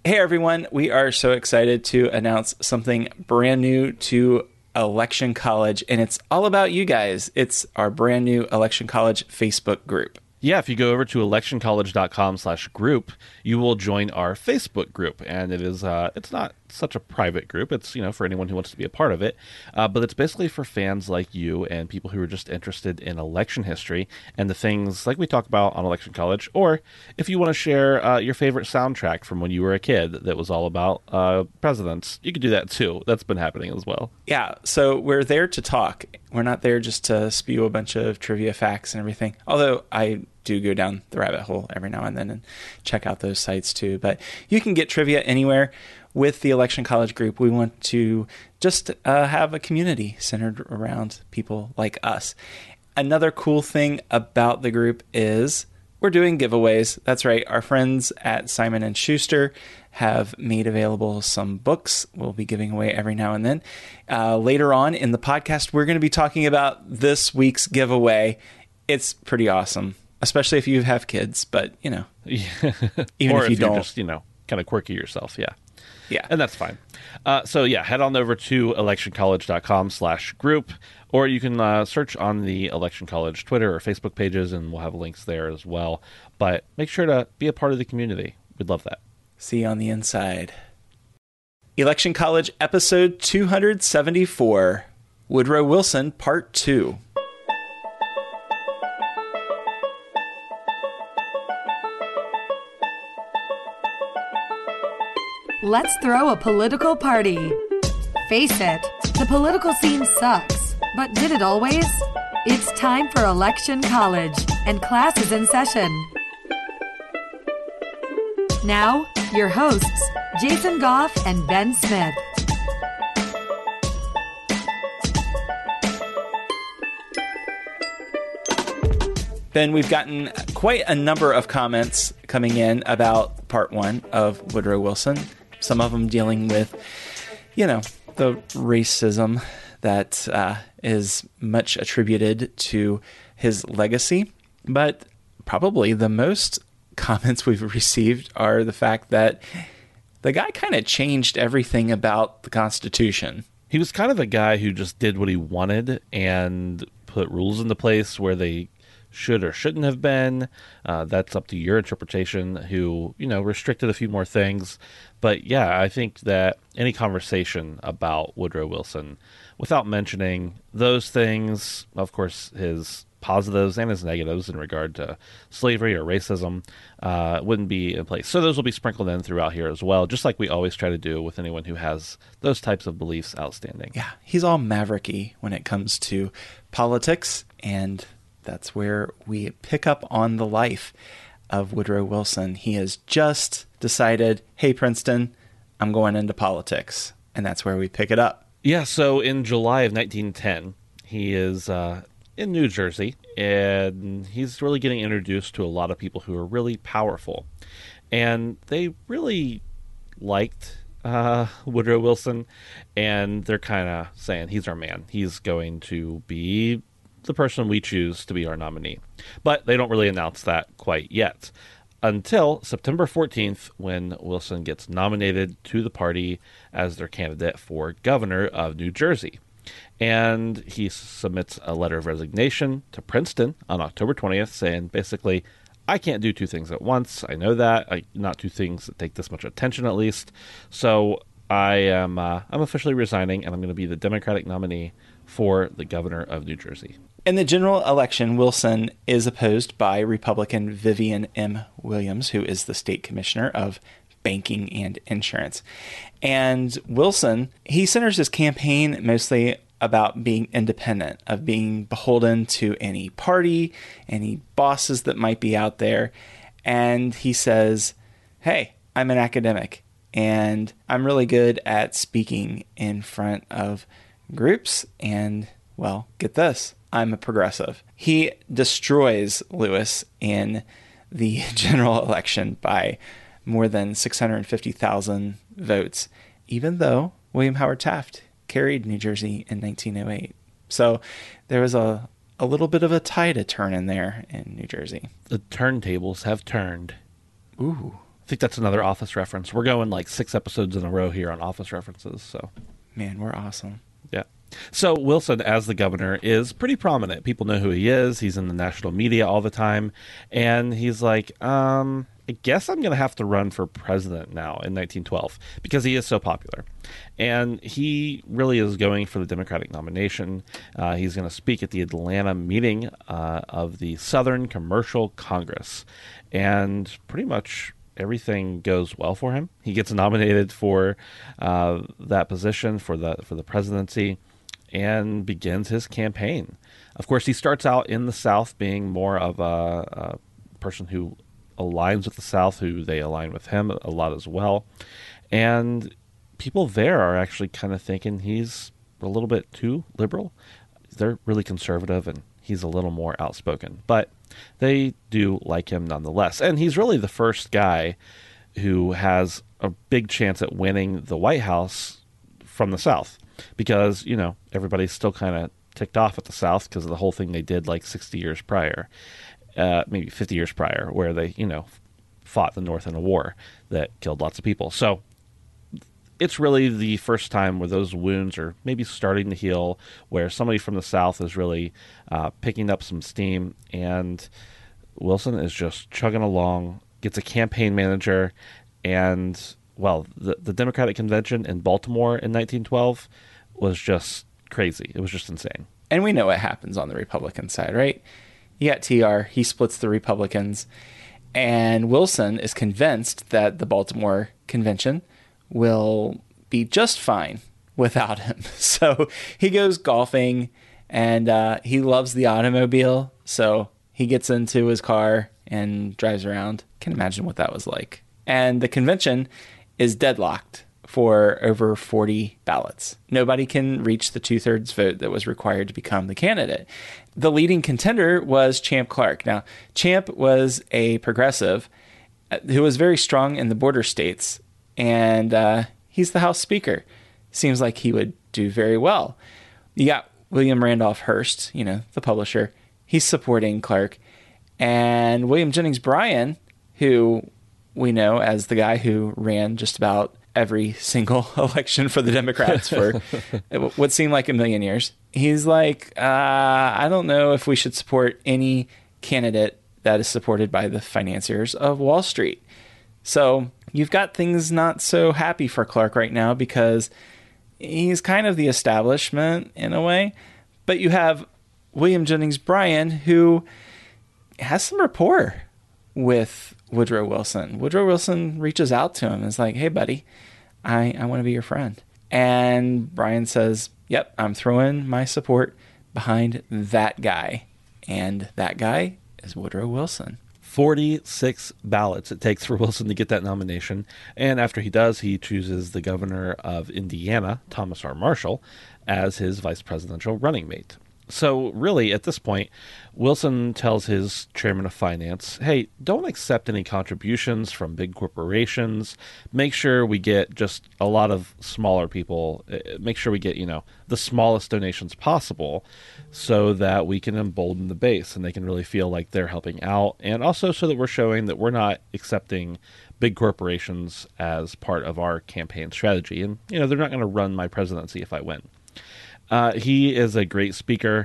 Hey everyone, we are so excited to announce something brand new to Election College, and it's all about you guys. It's our brand new Election College Facebook group. Yeah, if you go over to electioncollege.com/group, you will join our Facebook group. And it is, it's not such a private group. It's, for anyone who wants to be a part of it. But it's basically for fans like you and people who are just interested in election history and the things like we talk about on Election College. Or if you want to share your favorite soundtrack from when you were a kid that was all about presidents, you can do that too. That's been happening as well. Yeah, so we're there to talk. We're not there just to spew a bunch of trivia facts and everything. Although I do go down the rabbit hole every now and then and check out those sites too. But you can get trivia anywhere. With the Election College group, we want to just have a community centered around people like us. Another cool thing about the group is we're doing giveaways. That's right. Our friends at Simon & Schuster have made available some books we'll be giving away every now and then. Later on in the podcast, we're going to be talking about this week's giveaway. It's pretty awesome, especially if you have kids, but, even or if you don't. You're just, kind of quirky yourself, yeah. Yeah. And that's fine. Head on over to electioncollege.com/group, or you can search on the Election College Twitter or Facebook pages, and we'll have links there as well. But make sure to be a part of the community. We'd love that. See you on the inside. Election College episode 274, Woodrow Wilson, part 2. Let's throw a political party. Face it, the political scene sucks. But did it always? It's time for Election College, and class is in session. Now, your hosts, Jason Goff and Ben Smith. Ben, we've gotten quite a number of comments coming in about part 1 of Woodrow Wilson. Some of them dealing with, the racism that is much attributed to his legacy. But probably the most comments we've received are the fact that the guy kind of changed everything about the Constitution. He was kind of a guy who just did what he wanted and put rules into place where they should or shouldn't have been. That's up to your interpretation, who, restricted a few more things. But yeah, I think that any conversation about Woodrow Wilson, without mentioning those things, of course, his positives and his negatives in regard to slavery or racism, wouldn't be in place. So those will be sprinkled in throughout here as well, just like we always try to do with anyone who has those types of beliefs outstanding. Yeah, he's all mavericky when it comes to politics, and that's where we pick up on the life of Woodrow Wilson. He has just decided, hey, Princeton, I'm going into politics. And that's where we pick it up. Yeah, so in July of 1910, he is in New Jersey, and he's really getting introduced to a lot of people who are really powerful. And they really liked Woodrow Wilson, and they're kind of saying, he's our man. He's going to be the person we choose to be our nominee. But they don't really announce that quite yet until September 14th, when Wilson gets nominated to the party as their candidate for governor of New Jersey. And he submits a letter of resignation to Princeton on October 20th, saying basically, I can't do two things at once. I know that. Not two things that take this much attention, at least. So I'm officially resigning, and I'm going to be the Democratic nominee for the governor of New Jersey. In the general election, Wilson is opposed by Republican Vivian M. Williams, who is the state commissioner of banking and insurance. And Wilson, he centers his campaign mostly about being independent, of being beholden to any party, any bosses that might be out there. And he says, hey, I'm an academic, and I'm really good at speaking in front of groups, and, well, get this, I'm a progressive. He destroys Lewis in the general election by more than 650,000 votes, even though William Howard Taft carried New Jersey in 1908. So there was a little bit of a tide to turn in there in New Jersey. The turntables have turned. Ooh. think that's another Office reference. We're going like 6 episodes in a row here on Office references. So, Man, we're awesome. yeah. So Wilson, as the governor, is pretty prominent. People know who he is. He's in the national media all the time. And he's like, I guess I'm going to have to run for president now in 1912 because he is so popular. And he really is going for the Democratic nomination. He's going to speak at the Atlanta meeting of the Southern Commercial Congress. And pretty much everything goes well for him. He gets nominated for that position, for the presidency, and begins his campaign. Of course, he starts out in the South being more of a person who aligns with the South, who they align with him a lot as well. And people there are actually kind of thinking he's a little bit too liberal. They're really conservative, and he's a little more outspoken. But they do like him nonetheless. And he's really the first guy who has a big chance at winning the White House from the South. Because, everybody's still kind of ticked off at the South because of the whole thing they did like 60 years prior. Maybe 50 years prior, where they, fought the North in a war that killed lots of people. So it's really the first time where those wounds are maybe starting to heal, where somebody from the South is really picking up some steam, and Wilson is just chugging along, gets a campaign manager, and, well, the Democratic convention in Baltimore in 1912 was just crazy. It was just insane. And we know what happens on the Republican side, right? You got TR, he splits the Republicans, and Wilson is convinced that the Baltimore convention will be just fine without him. So he goes golfing, and he loves the automobile, so he gets into his car and drives around. Can imagine what that was like. And the convention is deadlocked for over 40 ballots. Nobody can reach the 2/3 vote that was required to become the candidate. The leading contender was Champ Clark. Now, Champ was a progressive who was very strong in the border states, and he's the House Speaker. Seems like he would do very well. You got William Randolph Hearst, the publisher. He's supporting Clark. And William Jennings Bryan, who we know as the guy who ran just about every single election for the Democrats for what seemed like a million years. He's like, I don't know if we should support any candidate that is supported by the financiers of Wall Street. So you've got things not so happy for Clark right now because he's kind of the establishment in a way. But you have William Jennings Bryan, who has some rapport with Woodrow Wilson. Woodrow Wilson reaches out to him and is like, hey, buddy, I want to be your friend. And Bryan says, yep, I'm throwing my support behind that guy. And that guy is Woodrow Wilson. 46 ballots it takes for Wilson to get that nomination. And after he does, he chooses the governor of Indiana, Thomas R. Marshall, as his vice presidential running mate. So really, at this point, Wilson tells his chairman of finance, hey, don't accept any contributions from big corporations. Make sure we get just a lot of smaller people. Make sure we get, the smallest donations possible so that we can embolden the base and they can really feel like they're helping out. And also so that we're showing that we're not accepting big corporations as part of our campaign strategy. And, they're not going to run my presidency if I win. He is a great speaker.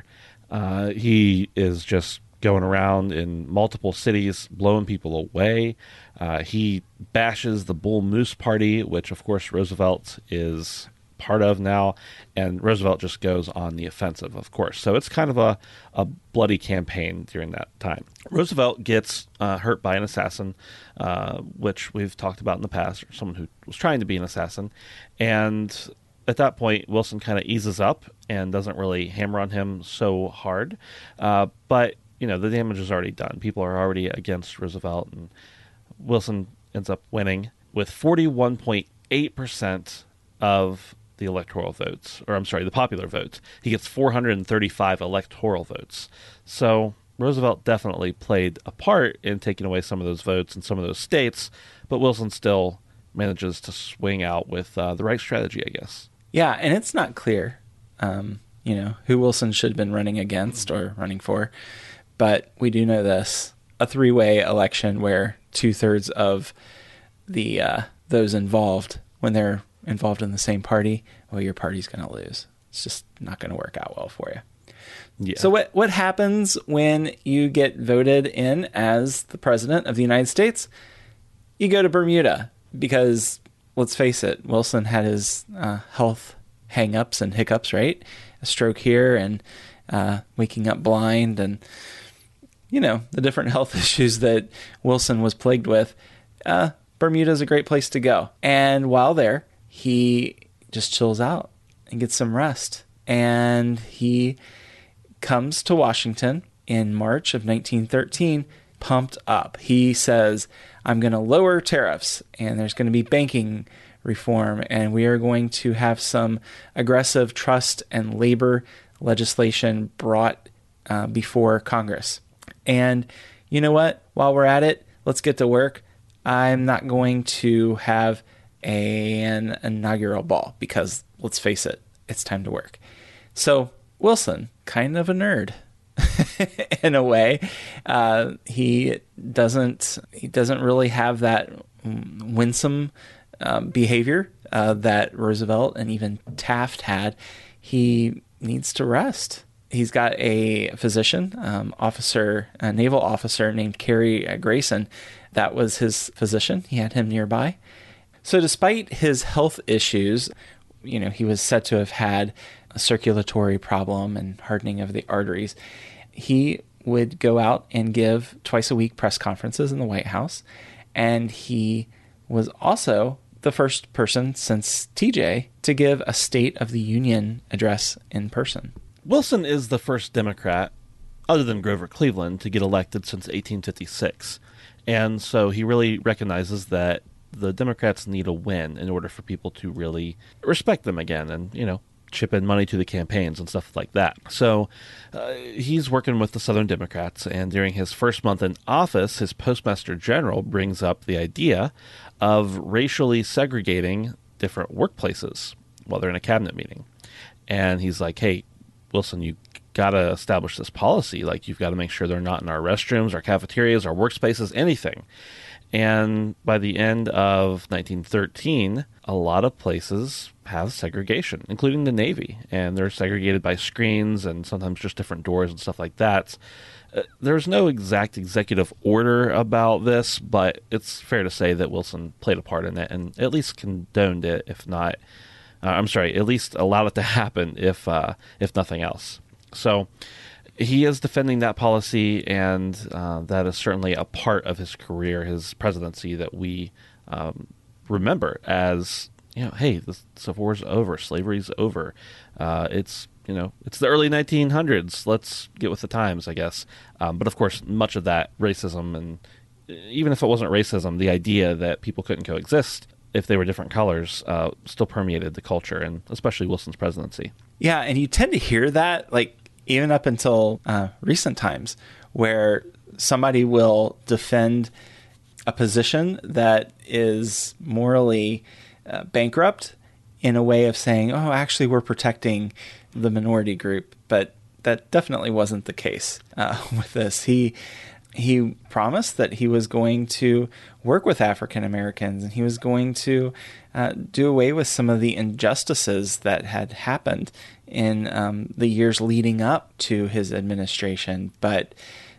He is just going around in multiple cities, blowing people away. He bashes the Bull Moose Party, which, of course, Roosevelt is part of now. And Roosevelt just goes on the offensive, of course. So it's kind of a bloody campaign during that time. Roosevelt gets hurt by an assassin, which we've talked about in the past, or someone who was trying to be an assassin. And at that point, Wilson kind of eases up and doesn't really hammer on him so hard. But, the damage is already done. People are already against Roosevelt, and Wilson ends up winning with 41.8% of the electoral votes. Or, I'm sorry, the popular votes. He gets 435 electoral votes. So Roosevelt definitely played a part in taking away some of those votes in some of those states, but Wilson still manages to swing out with the right strategy, I guess. Yeah, and it's not clear, who Wilson should have been running against or running for. But we do know this. A 3-way election where 2/3 of the those involved when they're involved in the same party, well, your party's going to lose. It's just not going to work out well for you. Yeah. So what happens when you get voted in as the president of the United States? You go to Bermuda because, let's face it, Wilson had his health hang-ups and hiccups, right? A stroke here and waking up blind and, the different health issues that Wilson was plagued with. Bermuda is a great place to go. And while there, he just chills out and gets some rest. And he comes to Washington in March of 1913, pumped up. He says, I'm going to lower tariffs, and there's going to be banking reform, and we are going to have some aggressive trust and labor legislation brought before Congress. And you know what? While we're at it, let's get to work. I'm not going to have an inaugural ball because, let's face it, it's time to work. So Wilson, kind of a nerd in a way. He doesn't really have that winsome behavior that Roosevelt and even Taft had. He needs to rest. He's got a physician, a naval officer named Cary Grayson. That was his physician. He had him nearby. So despite his health issues, he was said to have had a circulatory problem and hardening of the arteries. He would go out and give twice a week press conferences in the White House. And he was also the first person since TJ to give a State of the Union address in person. Wilson is the first Democrat, other than Grover Cleveland, to get elected since 1856. And so he really recognizes that the Democrats need a win in order for people to really respect them again and, chip in money to the campaigns and stuff like that. So he's working with the Southern Democrats, and during his first month in office, his Postmaster General brings up the idea of racially segregating different workplaces while they're in a cabinet meeting. And he's like, hey, Wilson, you got to establish this policy. Like, you've got to make sure they're not in our restrooms, our cafeterias, our workspaces, anything. And by the end of 1913, a lot of places have segregation, including the Navy. And they're segregated by screens and sometimes just different doors and stuff like that. There's no exact executive order about this, but it's fair to say that Wilson played a part in it and at least condoned it, if not... at least allowed it to happen, if nothing else. So he is defending that policy, and that is certainly a part of his career, his presidency, that we remember as, hey, the Civil War's over, slavery's over. It's the early 1900s. Let's get with the times, I guess. But of course, much of that racism, and even if it wasn't racism, the idea that people couldn't coexist if they were different colors, still permeated the culture, and especially Wilson's presidency. Yeah, and you tend to hear that, even up until recent times, where somebody will defend a position that is morally bankrupt in a way of saying, oh, actually, we're protecting the minority group. But that definitely wasn't the case with this. He promised that he was going to work with African Americans, and he was going to do away with some of the injustices that had happened in the years leading up to his administration. But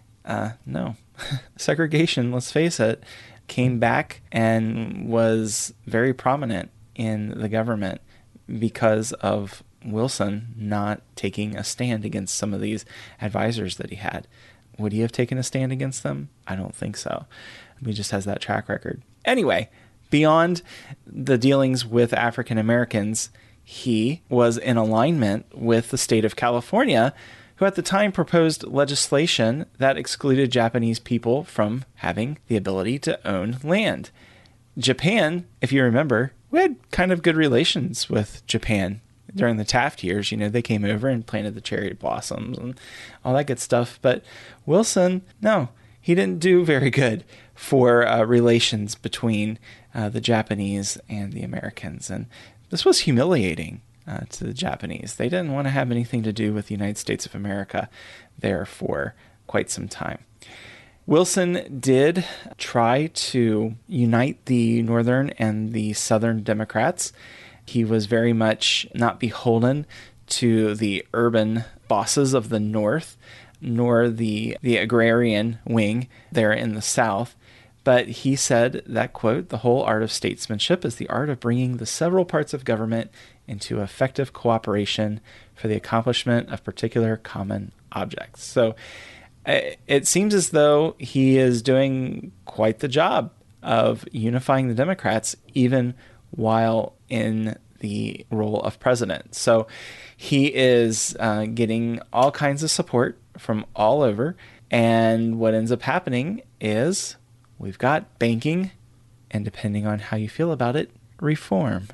no, segregation, let's face it, came back and was very prominent in the government because of Wilson not taking a stand against some of these advisors that he had. Would he have taken a stand against them? I don't think so. He just has that track record. Anyway, beyond the dealings with African Americans, he was in alignment with the state of California, who at the time proposed legislation that excluded Japanese people from having the ability to own land. Japan, if you remember, we had kind of good relations with Japan. During the Taft years, they came over and planted the cherry blossoms and all that good stuff. But Wilson, no, he didn't do very good for relations between the Japanese and the Americans. And this was humiliating to the Japanese. They didn't want to have anything to do with the United States of America there for quite some time. Wilson did try to unite the Northern and the Southern Democrats. He was very much not beholden to the urban bosses of the North, nor the agrarian wing there in the South. But he said that, quote, "The whole art of statesmanship is the art of bringing the several parts of government into effective cooperation for the accomplishment of particular common objects." So it seems as though he is doing quite the job of unifying the Democrats, even while in the role of president. So he is getting all kinds of support from all over. And what ends up happening is we've got banking, and depending on how you feel about it, reform.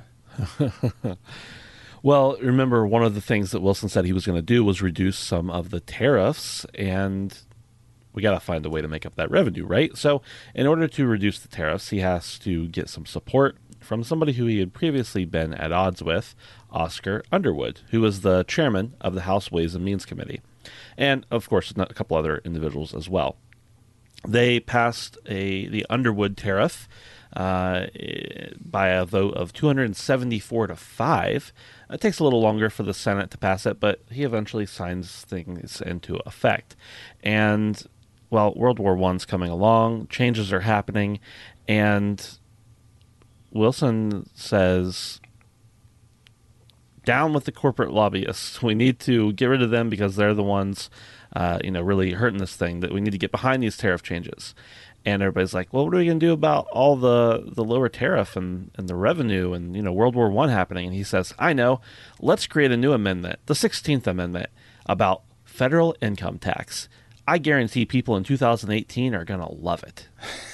Well, remember, one of the things that Wilson said he was going to do was reduce some of the tariffs, and we got to find a way to make up that revenue, right? So in order to reduce the tariffs, he has to get some support from somebody who he had previously been at odds with, Oscar Underwood, who was the chairman of the House Ways and Means Committee. And, of course, a couple other individuals as well. They passed the Underwood tariff by a vote of 274 to 5. It takes a little longer for the Senate to pass it, but he eventually signs things into effect. And, well, World War I's coming along, changes are happening, and Wilson says, down with the corporate lobbyists. We need to get rid of them because they're the ones really hurting this thing, that we need to get behind these tariff changes. And everybody's like, well, what are we going to do about all the lower tariff and the revenue and, World War I happening? And he says, I know, let's create a new amendment, the 16th Amendment, about federal income tax. I guarantee people in 2018 are going to love it.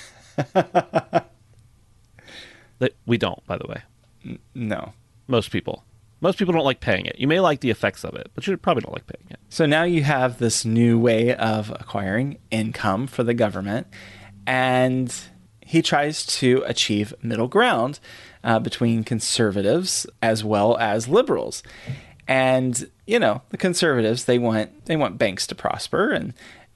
We don't, by the way. No. Most people don't like paying it. You may like the effects of it, but you probably don't like paying it. So now you have this new way of acquiring income for the government, and he tries to achieve middle ground between conservatives as well as liberals. And, the conservatives, they want banks to prosper, and,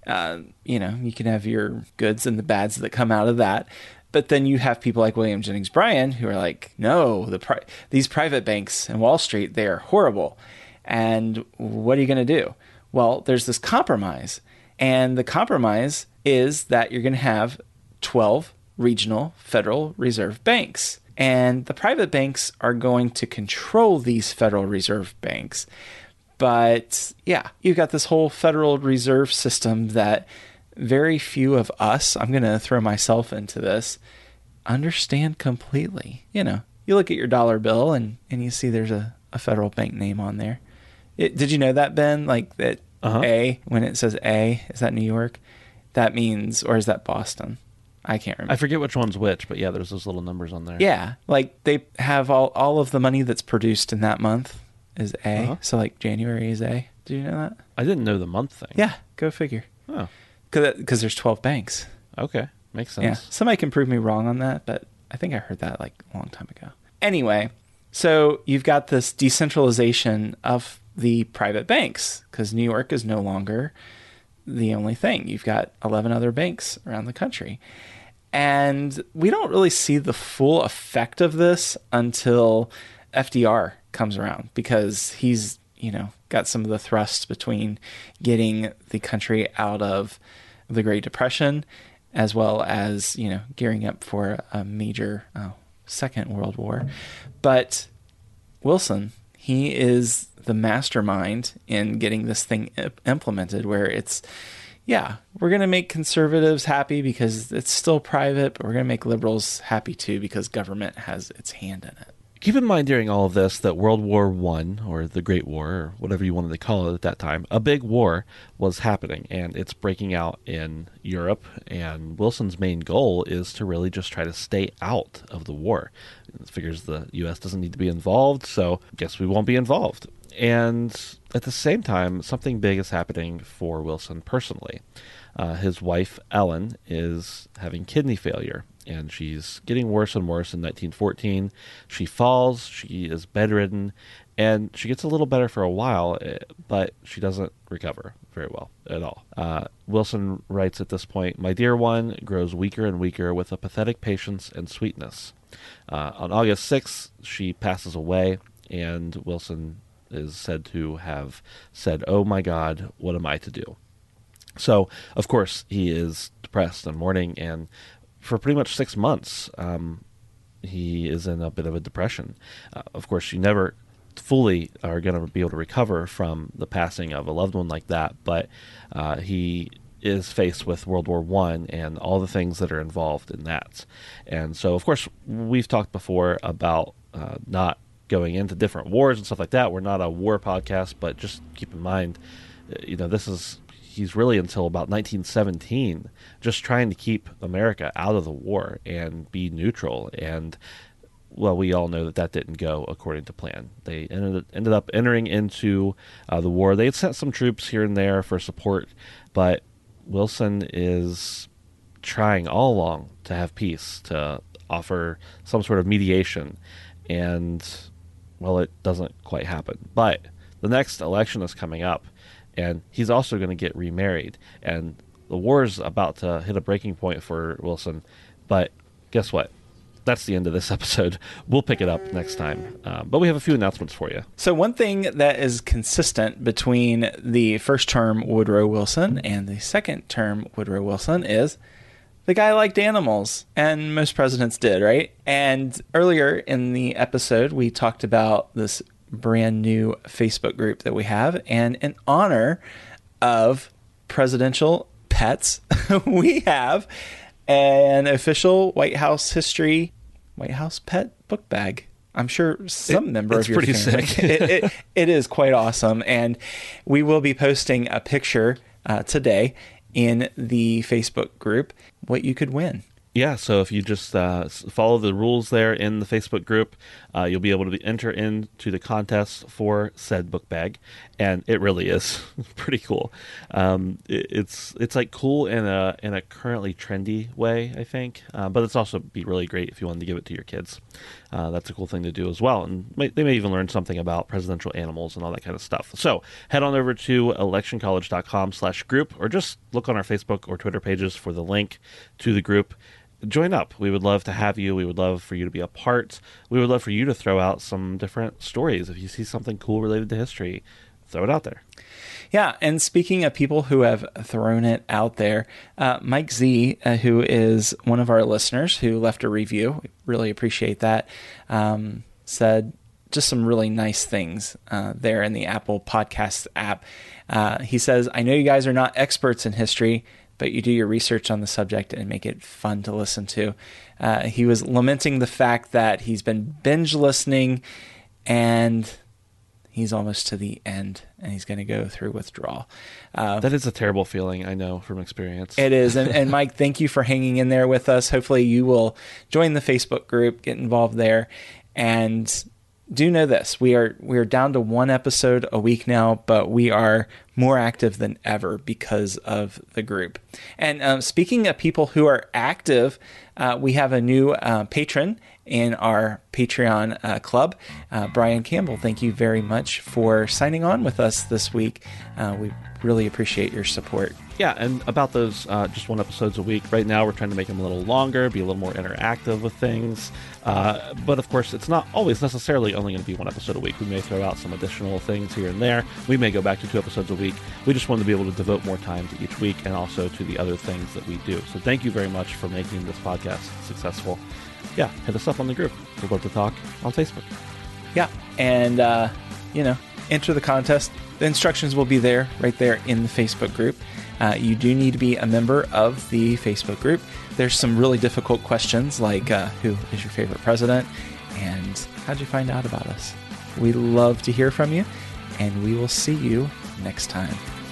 you can have your goods and the bads that come out of that. But then you have people like William Jennings Bryan who are like, no, these private banks in Wall Street, they are horrible. And what are you going to do? Well, there's this compromise. And the compromise is that you're going to have 12 regional Federal Reserve banks. And the private banks are going to control these Federal Reserve banks. But yeah, you've got this whole Federal Reserve system that very few of us, I'm going to throw myself into this, understand completely. You look at your dollar bill and you see there's a federal bank name on there. Did you know that, Ben? Like that A, when it says A, is that New York? That means, or is that Boston? I can't remember. I forget which one's which, but yeah, there's those little numbers on there. Yeah, like they have all of the money that's produced in that month is A. So like January is A. Do you know that? I didn't know the month thing. Yeah, go figure. Oh. Because there's 12 banks. Okay, makes sense. Yeah, somebody can prove me wrong on that, but I think I heard that like a long time ago. Anyway, so you've got this decentralization of the private banks because New York is no longer the only thing. You've got 11 other banks around the country. And we don't really see the full effect of this until FDR comes around because he's, got some of the thrust between getting the country out of the Great Depression as well as, gearing up for a major Second World War. But Wilson, he is the mastermind in getting this thing implemented where it's, we're going to make conservatives happy because it's still private, but we're going to make liberals happy too because government has its hand in it. Keep in mind during all of this that World War I, or the Great War, or whatever you wanted to call it at that time, a big war was happening, and it's breaking out in Europe, and Wilson's main goal is to really just try to stay out of the war. It figures the U.S. doesn't need to be involved, so I guess we won't be involved. And at the same time, something big is happening for Wilson personally. His wife, Ellen, is having kidney failure, and she's getting worse and worse in 1914. She falls, she is bedridden, and she gets a little better for a while, but she doesn't recover very well at all. Wilson writes at this point, "My dear one grows weaker and weaker with a pathetic patience and sweetness." On August 6th, she passes away, and Wilson is said to have said, "Oh my God, what am I to do?" So, of course, he is depressed and mourning, and for pretty much 6 months, he is in a bit of a depression. Of course, you never fully are going to be able to recover from the passing of a loved one like that, but he is faced with World War I and all the things that are involved in that. And so, of course, we've talked before about not going into different wars and stuff like that. We're not a war podcast, but just keep in mind, he's really until about 1917 just trying to keep America out of the war and be neutral. And, well, we all know that didn't go according to plan. They ended up entering into the war. They had sent some troops here and there for support, but Wilson is trying all along to have peace, to offer some sort of mediation, and, well, it doesn't quite happen. But the next election is coming up, and he's also going to get remarried, and the war is about to hit a breaking point for Wilson. But guess what? That's the end of this episode. We'll pick it up next time. But we have a few announcements for you. So one thing that is consistent between the first term Woodrow Wilson and the second term Woodrow Wilson is the guy liked animals, and most presidents did, right? And earlier in the episode, we talked about this brand new Facebook group that we have, and in honor of presidential pets, we have an official White House pet book bag. I'm sure some member of your family. It's pretty sick. It is quite awesome, and we will be posting a picture today in the Facebook group what you could win. Yeah, so if you just follow the rules there in the Facebook group, you'll be able to enter into the contest for said book bag, and it really is pretty cool. It's like cool in a currently trendy way, I think, but it's also be really great if you wanted to give it to your kids. That's a cool thing to do as well, and they may even learn something about presidential animals and all that kind of stuff. So head on over to electioncollege.com/group, or just look on our Facebook or Twitter pages for the link to the group. Join up. We would love to have you. We would love for you to be a part. We would love for you to throw out some different stories. If you see something cool related to history, throw it out there. Yeah, and speaking of people who have thrown it out there, Mike Z, who is one of our listeners who left a review, we really appreciate that, said just some really nice things there in the Apple Podcasts app. He says, "I know you guys are not experts in history, but you do your research on the subject and make it fun to listen to." He was lamenting the fact that he's been binge listening and he's almost to the end and he's going to go through withdrawal. That is a terrible feeling, I know from experience. It is. And Mike, thank you for hanging in there with us. Hopefully you will join the Facebook group, get involved there, and do know this. We are down to one episode a week now, but we are more active than ever because of the group. And speaking of people who are active, we have a new patron in our Patreon club. Brian Campbell, thank you very much for signing on with us this week. We really appreciate your support. Yeah, and about those just one episodes a week, right now we're trying to make them a little longer, be a little more interactive with things. But of course, it's not always necessarily only going to be one episode a week. We may throw out some additional things here and there. We may go back to 2 episodes a week. We just want to be able to devote more time to each week and also to the other things that we do. So thank you very much for making this podcast successful. Yeah, hit us up on the group. We'd love to talk on Facebook. Yeah, and, enter the contest. The instructions will be there, right there in the Facebook group. You do need to be a member of the Facebook group. There's some really difficult questions like who is your favorite president and how'd you find out about us? We love to hear from you, and we will see you next time.